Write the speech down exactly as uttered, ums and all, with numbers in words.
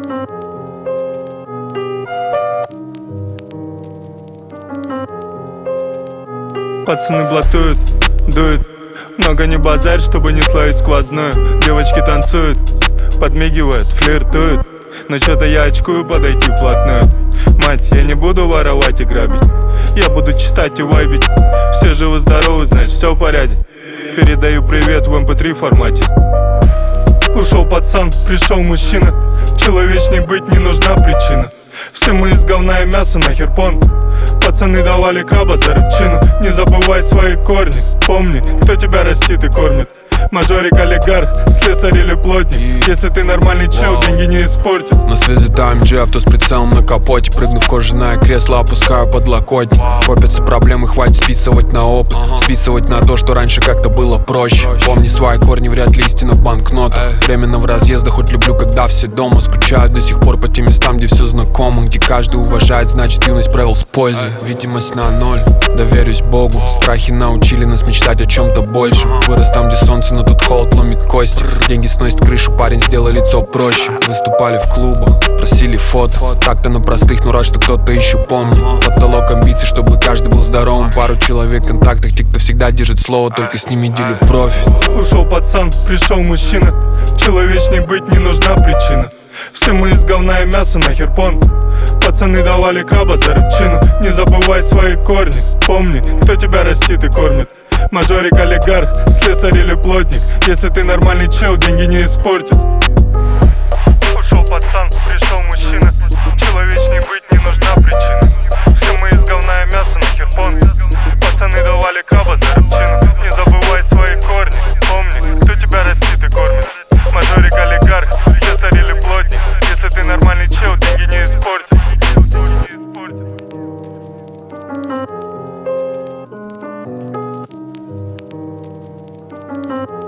Пацаны блатуют, дуют. Много не базарь, чтобы не словить сквозную. Девочки танцуют, подмигивают, флиртуют. Но чё-то я очкую подойти вплотную. Мать, я не буду воровать и грабить. Я буду читать и вайбить. Все живы-здоровы, значит все в порядке. Передаю привет в эм пэ три формате. Ушел пацан, пришел мужчина. Человечней быть не нужна причина. Все мы из говна и мяса, нахер понт. Пацаны давали краба за рыбчину. Не забывай свои корни, помни, кто тебя растит и кормит. Мажорик, олигарх, слесарь или плотник. Если ты нормальный чел, деньги не испортят. На связи эй эм джи, авто с прицелом на капоте. Прыгну в кожаное кресло, опускаю подлокотник. Копятся проблемы, хватит списывать на опыт. Списывать на то, что раньше как-то было проще. Помни свои корни, вряд ли истина в банкнотах. Временно в разъездах, хоть люблю, когда все дома. Скучаю до сих пор по тем местам, где все знакомо. Где каждый уважает, значит юность провел с пользой. Видимость на ноль, доверюсь Богу. Страхи научили нас мечтать о чем-то большем. Вырос там, где солнце, но тут холод ломит кости. Деньги сносят крышу, парень, сделай лицо проще. Выступали в клубах, просили фото. Так-то на простых, но рад, что кто-то еще помнит. Потолок амбиций, чтобы каждый был здоровым. Пару человек в контактах, те, кто всегда держит слово, только с ними делю профит. Ушел пацан, пришел мужчина. Человечней быть не нужна причина. Все мы из говна и мяса, нахер понт. Пацаны давали краба за рыбчину. Не забывай свои корни, помни, кто тебя растит и кормит. Мажорик, олигарх, слесарь или плотник. Если ты нормальный чел, деньги не испортят. Ушел пацан, пришел мужчина. Человечней быть не нужна причина. Все мы из говна и мяса, нахер понт. Пацаны давали краба за рыбчину. Не забывай свои корни, помни, кто тебя растит и кормит. Мажорик, олигарх, слесарь или плотник. Если ты нормальный чел, деньги не испортят. Thank you.